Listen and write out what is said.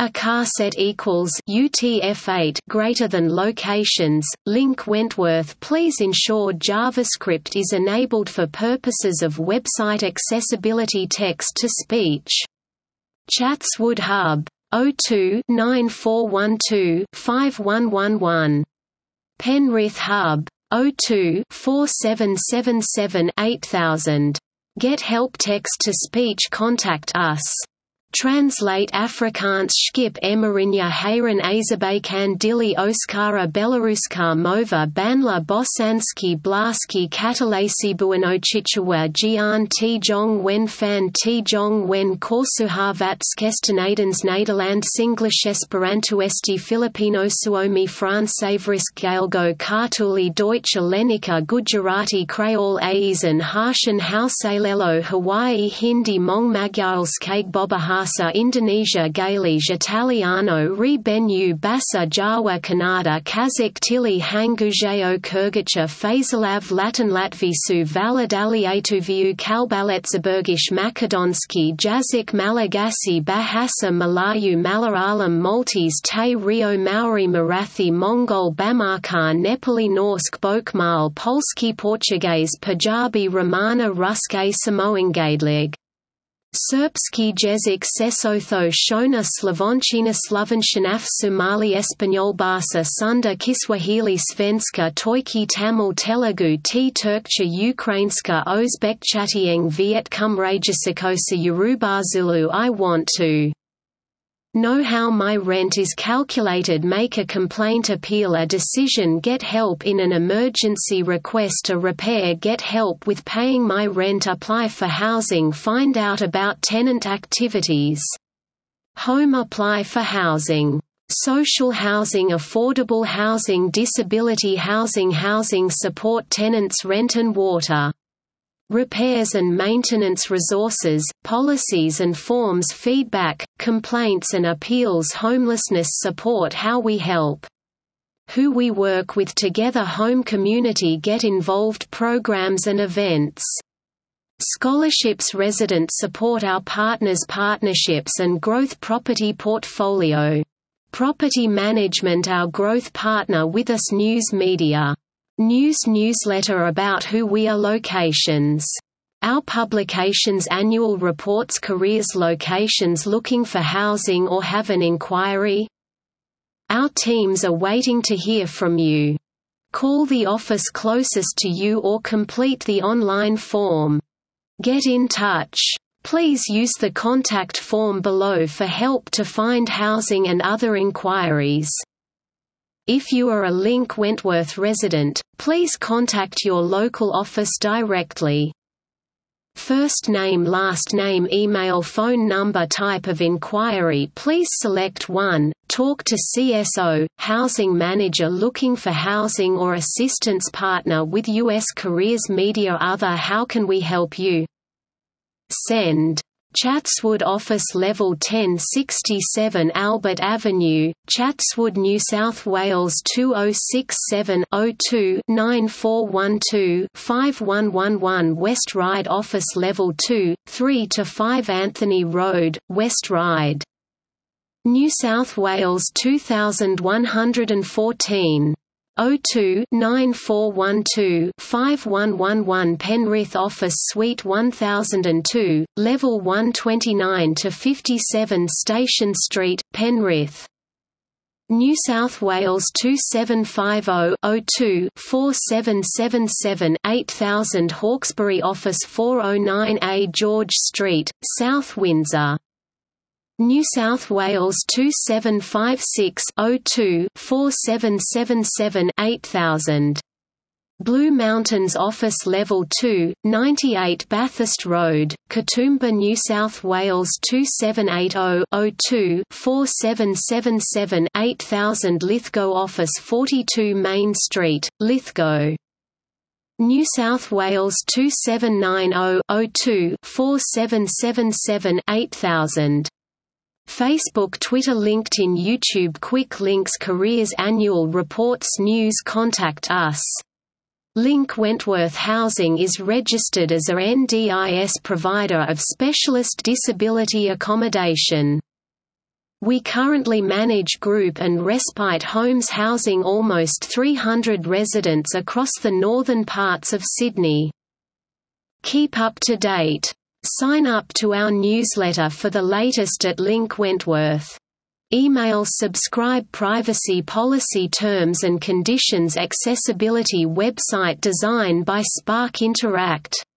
A car set equals UTF-8 greater than locations. Link Wentworth. Please ensure JavaScript is enabled for purposes of website accessibility. Text to speech. Chatswood Hub 02-9412-5111. Penrith Hub 02-4777-8000. Get help. Text to speech. Contact us. Translate Afrikaans. Skip Emarinya Hayran Azerbaijan Dili Oskara Belaruska Mova Banla Bosanski Blaski Katalasi Buenochichua Jian T Jong Wen Fan T Jong Wen Korsuharvatskestinadens Nederland Singlish Esperanto Esti Filipino Suomi Francevrisk Galgo Kartuli Deutsche Lenica Gujarati Creole Aizen Harshan Hausalelo Hawaii Hindi Mong Magyarlskag Bobahar Indonesia Gaelish Italiano Re Benue Bassa Jawa Kannada Kazakh Tili Hangujeo Kirgicha Fazalav Latin Latvisu Validaliatuviu Kalbaletzabergish Makedonski Jazik Malagasy Bahasa Malayu Malayalam Maltese Te Rio Maori Marathi Mongol Bamarkar Nepali Norsk Bokmal Polski Portuguese Punjabi Romana Ruske Samoangadlig Serbski jezik Sesotho Shona Slavončina Slovenštinaf Somali Espanol Barsa Sunda Kiswahili Svenska Toiki Tamil Telugu T Turkcha Ukrainska Uzbekchatieng Viet Cum Rajasikosa Yoruba Zulu. I want to know how my rent is calculated. Make a complaint. Appeal a decision. Get help in an emergency. Request a repair. Get help with paying my rent. Apply for housing. Find out about tenant activities. Home. Apply for housing. Social housing, affordable housing, disability housing, housing support, tenants, rent and water. Repairs and maintenance, resources, policies and forms, feedback, complaints and appeals, homelessness support, how we help, who we work with together, home community, get involved, programs and events, scholarships, resident support, our partners, partnerships and growth, property portfolio, property management, our growth partner with us, news media. Newsletter about who we are, locations. Our publications, annual reports, careers, locations, looking for housing or have an inquiry. Our teams are waiting to hear from you. Call the office closest to you or complete the online form. Get in touch. Please use the contact form below for help to find housing and other inquiries. If you are a Link Wentworth resident, please contact your local office directly. First name, last name, email, phone number, type of inquiry. Please select 1. Talk to CSO, housing manager looking for housing or assistance, partner with U.S. Careers Media. Other, how can we help you? Send. Chatswood Office Level 1067 Albert Avenue, Chatswood, New South Wales 2067-02-9412-5111 West Ryde Office Level 2, 3-5 Anthony Road, West Ryde, New South Wales 2114. 02-9412-5111 Penrith Office Suite 1002, Level 129-57 Station Street, Penrith, New South Wales 2750-02-4777-8000 Hawkesbury Office 409A George Street, South Windsor, New South Wales 2756-02-4777-8000. Blue Mountains Office Level 2, 98 Bathurst Road, Katoomba, New South Wales 2780-02-4777-8000 Lithgow Office 42 Main Street, Lithgow, New South Wales 2790-02-4777-8000. Facebook, Twitter, LinkedIn, YouTube. Quick links, careers, annual reports, news. Contact us. Link Wentworth Housing is registered as a NDIS provider of specialist disability accommodation. We currently manage group and respite homes housing almost 300 residents across the northern parts of Sydney. Keep up to date. Sign up to our newsletter for the latest at Link Wentworth. Email subscribe privacy policy terms and conditions accessibility website design by Spark Interact.